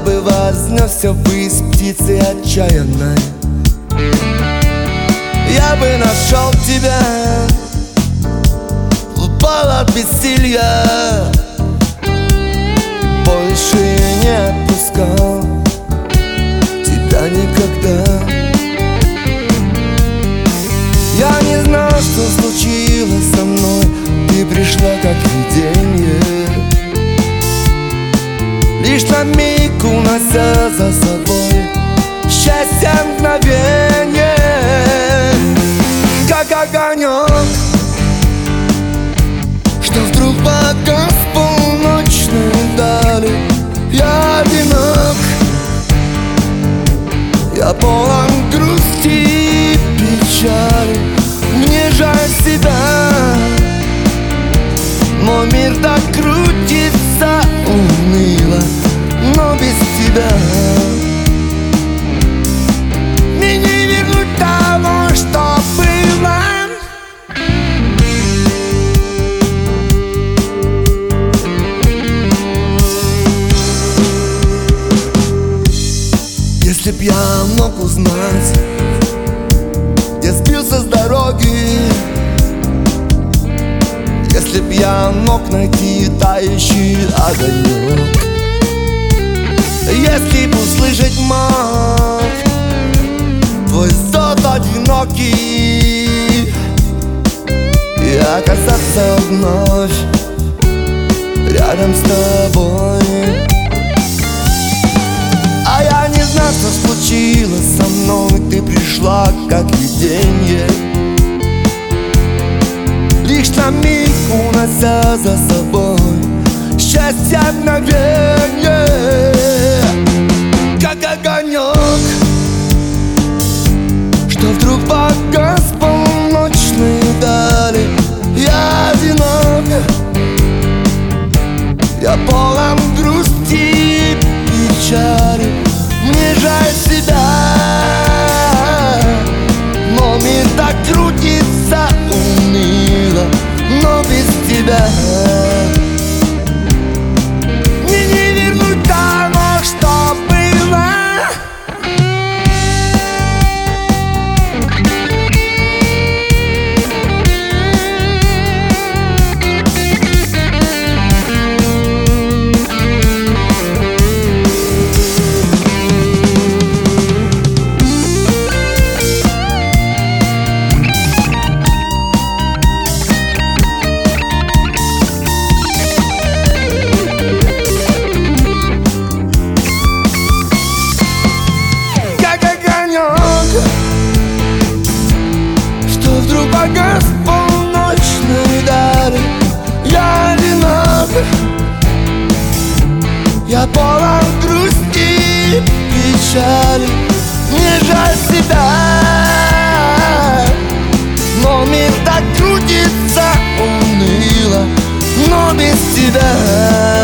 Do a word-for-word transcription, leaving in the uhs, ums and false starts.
бы вознесся ввысь птицей отчаянной, я бы нашел тебя, упал от бессилья, больше не отпускал тебя никогда. Я не знал, что случилось со мной, ты пришла как видение, лишь на миг унося за собой счастье мгновенье. Как огонек, что вдруг погас в полночной дали. Я одинок, я полон грусти и печали. Мне жаль себя, мой мир так крутится уныло, но без тебя мне не вернуть того, что было. Если б я мог узнать, я сбился с дороги, если б я мог найти тающий огонек, если б услышать мог твой зов одинокий и оказаться вновь рядом с тобой. А я не знал, что случилось со мной, ты пришла как видение, лишь на миг унося за собой счастье мгновенье. Как огонек, что вдруг погас в полночной дали. Я одинок, я полон грусти и печали. Мне жаль себя, но мир так крутится уныло, но без тебя мне не вернуть того, что было. Что вдруг погас в полночной дали. Я одинок, я полон грусти и печали. Мне жаль себя, но мир так крутится уныло, но без тебя